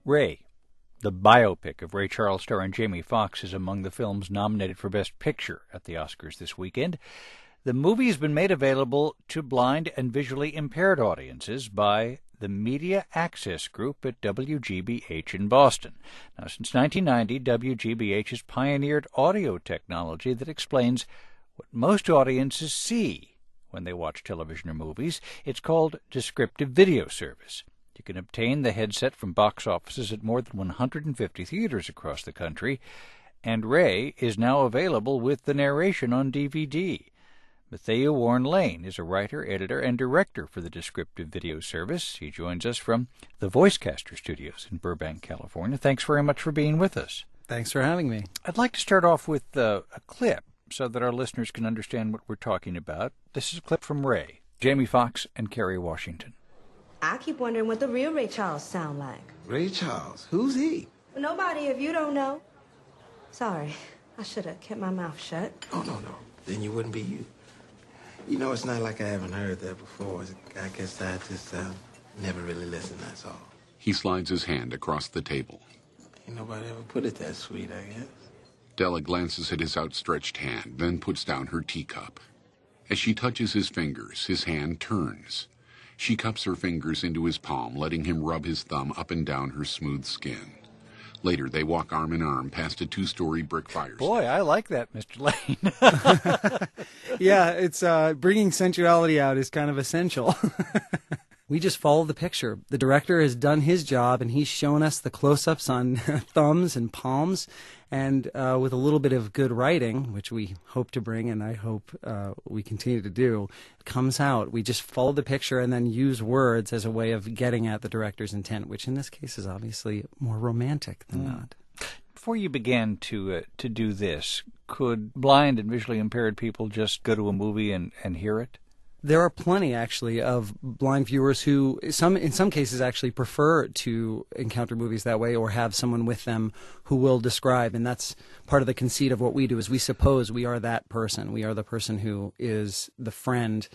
Ray, the biopic of Ray Charles starring Jamie Foxx, is among the films nominated for Best Picture at the Oscars this weekend. The movie has been made available to blind and visually impaired audiences by the Media Access Group at WGBH in Boston. Now, since 1990, WGBH has pioneered audio technology that explains what most audiences see when they watch television or movies. It's called Descriptive Video Service. You can obtain the headset from box offices at more than 150 theaters across the country, and Ray is now available with the narration on DVD. Matthieu Warren-Lane is a writer, editor, and director for the Descriptive Video Service. He joins us from the Voicecaster Studios in Burbank, California. Thanks very much for being with us. Thanks for having me. I'd like to start off with a clip so that our listeners can understand what we're talking about. This is a clip from Ray, Jamie Foxx, and Kerry Washington. I keep wondering what the real Ray Charles sound like. Ray Charles? Who's he? Well, nobody if you don't know. Sorry, I should have kept my mouth shut. Oh, no. Then you wouldn't be you. You know, it's not like I haven't heard that before. I guess I just never really listened, that's all. He slides his hand across the table. Ain't nobody ever put it that sweet, I guess. Della glances at his outstretched hand, then puts down her teacup. As she touches his fingers, his hand turns. She cups her fingers into his palm, letting him rub his thumb up and down her smooth skin. Later, they walk arm in arm past a 2-story brick fire station. Boy, I like that, Mr. Lane. Yeah, it's bringing sensuality out is kind of essential. We just follow the picture. The director has done his job, and he's shown us the close-ups on thumbs and palms. And with a little bit of good writing, which we hope to bring, and I hope we continue to do, it comes out. We just follow the picture and then use words as a way of getting at the director's intent, which in this case is obviously more romantic than not. Before you began to do this, could blind and visually impaired people just go to a movie and hear it? There are plenty, actually, of blind viewers who, in some cases, actually prefer to encounter movies that way or have someone with them who will describe. And that's part of the conceit of what we do, is we suppose we are that person. We are the person who is the friend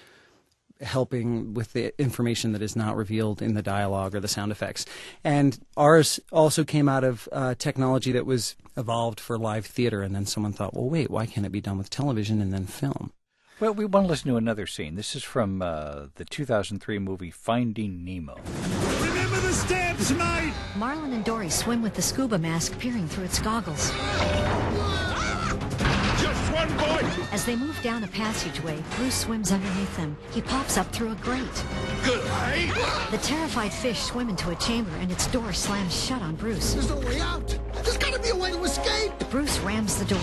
helping with the information that is not revealed in the dialogue or the sound effects. And ours also came out of technology that was evolved for live theater. And then someone thought, well, wait, why can't it be done with television and then film? Well, we want to listen to another scene. This is from the 2003 movie Finding Nemo. Remember the steps, mate! Marlin and Dory swim with the scuba mask peering through its goggles. Just one boy! As they move down a passageway, Bruce swims underneath them. He pops up through a grate. Good, eh? The terrified fish swim into a chamber, and its door slams shut on Bruce. There's no way out. There's got to be a way to escape. Bruce rams the door.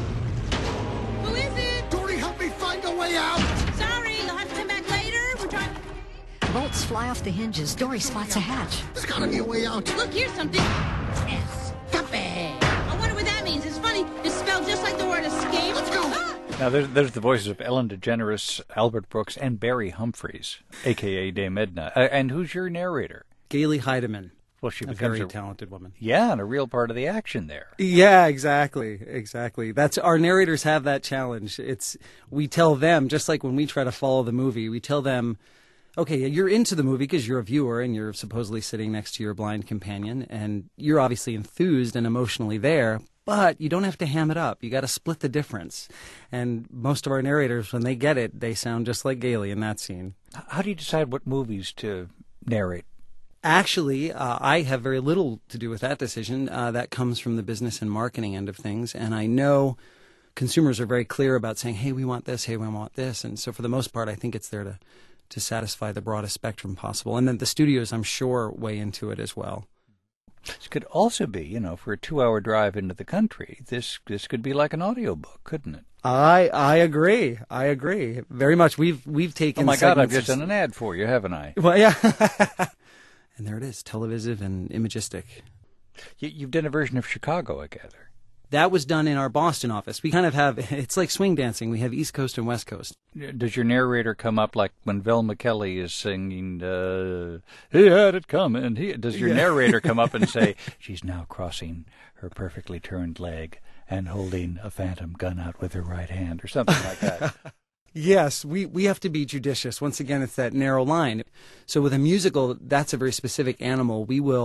Who is it? Dory, help me find a way out. Sorry, you'll have to come back later. We're trying... Bolts fly off the hinges. Dory spots a hatch. There's got to be a way out. Look, here's something. Escape. I wonder what that means. It's funny. It's spelled just like the word escape. Let's go. Ah! Now, there's the voices of Ellen DeGeneres, Albert Brooks, and Barry Humphries, a.k.a. Dame Edna. And who's your narrator? Gailey Heidemann. Well, she A becomes very talented woman. Yeah, and a real part of the action there. Yeah, exactly. That's our narrators have that challenge. We tell them, just like when we try to follow the movie, we tell them, okay, you're into the movie because you're a viewer and you're supposedly sitting next to your blind companion, and you're obviously enthused and emotionally there, but you don't have to ham it up. You got to split the difference. And most of our narrators, when they get it, they sound just like Gailey in that scene. How do you decide what movies to narrate? Actually, I have very little to do with that decision. That comes from the business and marketing end of things. And I know consumers are very clear about saying, hey, we want this, hey, we want this. And so for the most part, I think it's there to satisfy the broadest spectrum possible. And then the studios, I'm sure, weigh into it as well. This could also be, for a 2-hour drive into the country, this could be like an audiobook, couldn't it? I agree. Very much. We've taken Oh, my God, I've segments just done an ad for you, haven't I? Well, yeah. And there it is, televisive and imagistic. You've done a version of Chicago, I gather. That was done in our Boston office. We kind of have, it's like swing dancing. We have East Coast and West Coast. Does your narrator come up like when Velma Kelly is singing, he had it coming? Does your narrator come up and say, she's now crossing her perfectly turned leg and holding a phantom gun out with her right hand, or something like that? Yes, we have to be judicious. Once again, it's that narrow line. So with a musical, that's a very specific animal. We will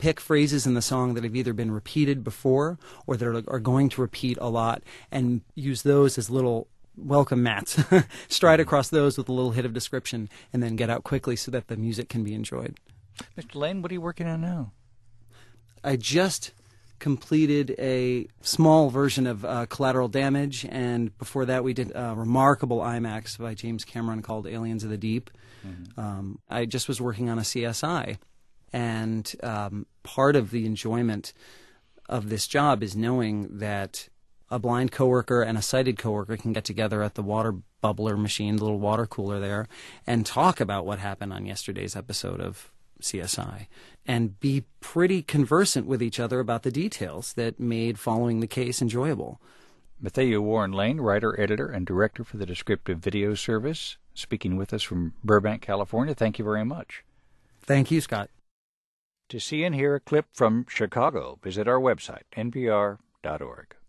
pick phrases in the song that have either been repeated before or that are going to repeat a lot, and use those as little welcome mats. Stride across those with a little hit of description, and then get out quickly so that the music can be enjoyed. Mr. Lane, what are you working on now? I just completed a small version of Collateral Damage, and before that we did a remarkable IMAX by James Cameron called Aliens of the Deep. I just was working on a CSI, and part of the enjoyment of this job is knowing that a blind coworker and a sighted coworker can get together at the water bubbler machine, the little water cooler there, and talk about what happened on yesterday's episode of CSI, and be pretty conversant with each other about the details that made following the case enjoyable. Matthieu Warren Lane, writer, editor, and director for the Descriptive Video Service, speaking with us from Burbank, California. Thank you very much. Thank you, Scott. To see and hear a clip from Chicago, visit our website, npr.org.